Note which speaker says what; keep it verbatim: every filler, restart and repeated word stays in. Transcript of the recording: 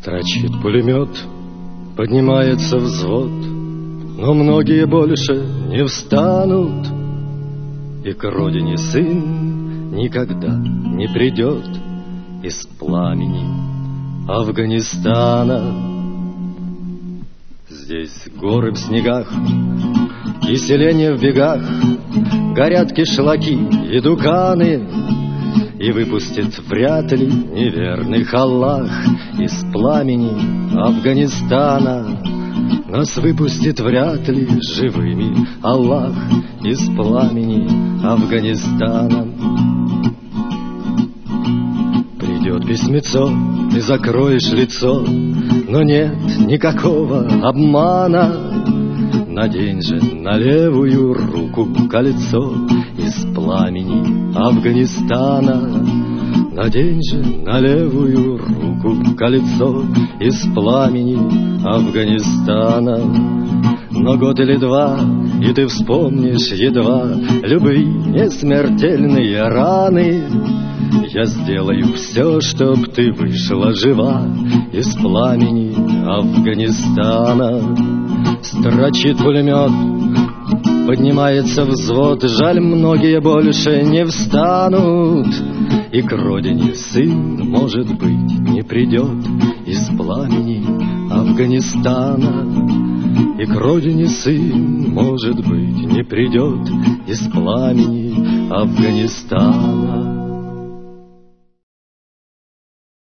Speaker 1: Строчит пулемет, поднимается взвод, но многие больше не встанут, и к родине сын никогда не придет из пламени Афганистана. Здесь горы в снегах и селения в бегах, горят кишлаки и дуканы, и выпустит вряд ли неверных Аллах из пламени Афганистана. Нас выпустит вряд ли живыми Аллах из пламени Афганистана. Придет письмецо, ты закроешь лицо, но нет никакого обмана. Надень же на левую руку кольцо из пламени Афганистана. Надень же на левую руку кольцо из пламени Афганистана. Но год или два, и ты вспомнишь едва любые несмертельные раны. Я сделаю все, чтоб ты вышла жива из пламени Афганистана. Строчит пулемет, поднимается взвод, жаль, многие больше не встанут, и к родине сын, может быть, не придет из пламени Афганистана. И к родине сын, может быть, не придет из пламени Афганистана.